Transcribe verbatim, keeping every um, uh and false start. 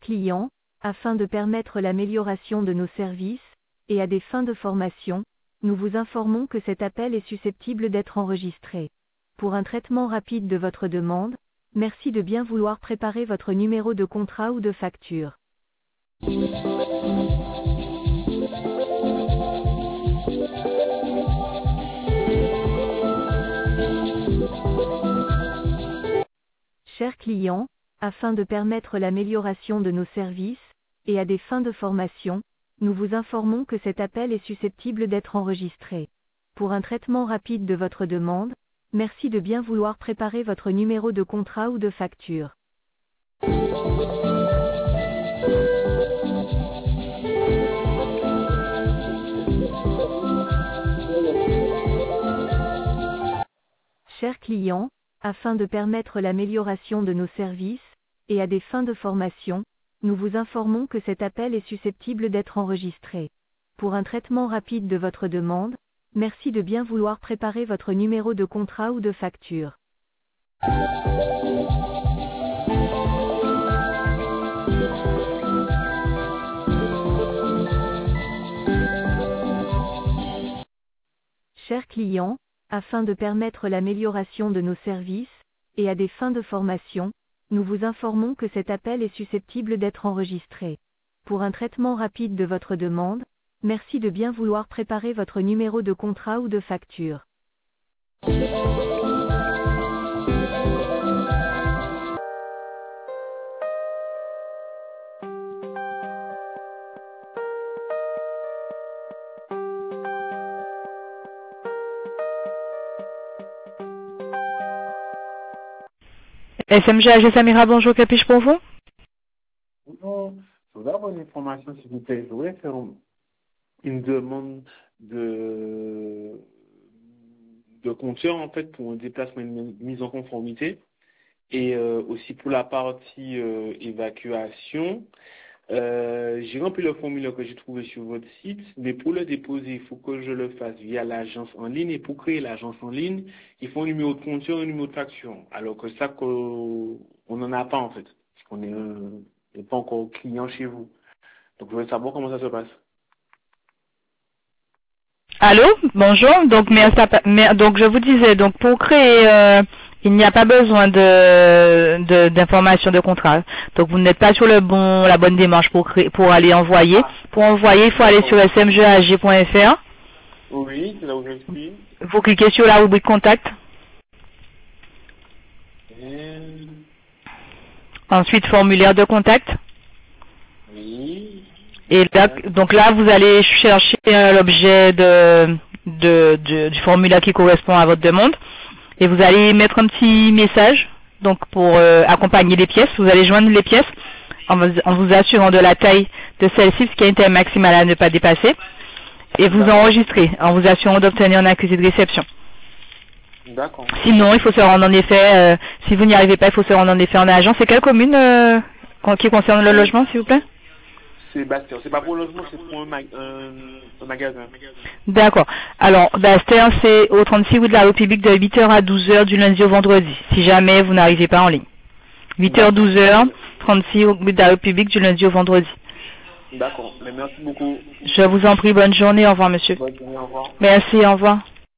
clients, afin de permettre l'amélioration de nos services, et à des fins de formation, nous vous informons que cet appel est susceptible d'être enregistré. Pour un traitement rapide de votre demande, merci de bien vouloir préparer votre numéro de contrat ou de facture. Chers clients, afin de permettre l'amélioration de nos services, et à des fins de formation, nous vous informons que cet appel est susceptible d'être enregistré. Pour un traitement rapide de votre demande, merci de bien vouloir préparer votre numéro de contrat ou de facture. Chers clients, afin de permettre l'amélioration de nos services, et à des fins de formation, nous vous informons que cet appel est susceptible d'être enregistré. Pour un traitement rapide de votre demande, merci de bien vouloir préparer votre numéro de contrat ou de facture. Chers clients, afin de permettre l'amélioration de nos services, et à des fins de formation, nous vous informons que cet appel est susceptible d'être enregistré. Pour un traitement rapide de votre demande, merci de bien vouloir préparer votre numéro de contrat ou de facture. S M G A G Samira, bonjour, que puis-je pour vous? Bonjour, je voudrais avoir une information s'il vous plaît. Je voudrais faire une demande de, de compteur en fait pour un déplacement, une mise en conformité et euh, aussi pour la partie euh, évacuation. Euh, j'ai rempli le formulaire que j'ai trouvé sur votre site, mais pour le déposer, il faut que je le fasse via l'agence en ligne. Et pour créer l'agence en ligne, il faut un numéro de compteur et un numéro de facture. Alors que ça, qu'on n'en a pas en fait. On n'est euh, pas encore client chez vous. Donc je voudrais savoir comment ça se passe. Allô, bonjour. Donc, mais, mais, donc je vous disais, donc pour créer, euh, il n'y a pas besoin de, de d'informations de contrat. Donc vous n'êtes pas sur le bon, la bonne démarche pour créer, pour aller envoyer. Pour envoyer, il faut aller sur s m g a g point f r. Oui, c'est là où je suis. Vous cliquez sur la rubrique contact. Et... Ensuite, formulaire de contact. Oui. Et là, donc là, vous allez chercher euh, l'objet de, de, de, du formulaire qui correspond à votre demande. Et vous allez mettre un petit message, donc pour euh, accompagner les pièces. Vous allez joindre les pièces en vous, en vous assurant de la taille de celle-ci, ce qui est une taille maximale à ne pas dépasser. Et vous enregistrez en vous assurant d'obtenir un accusé de réception. D'accord. Sinon, il faut se rendre en effet, euh, si vous n'y arrivez pas, il faut se rendre en effet en agence. C'est quelle commune euh, qui concerne le logement, s'il vous plaît? C'est Bastien. C'est pas pour le logement, c'est pour un, mag un, un magasin. D'accord. Alors, Bastien, c'est au trente-six rue de la République de huit heures à douze heures du lundi au vendredi, si jamais vous n'arrivez pas en ligne. huit heures douze heures, trente-six rue de la République du lundi au vendredi. D'accord. Merci beaucoup. Je vous en prie, bonne journée. Au revoir, monsieur. Bonne journée, au revoir. Merci, au revoir.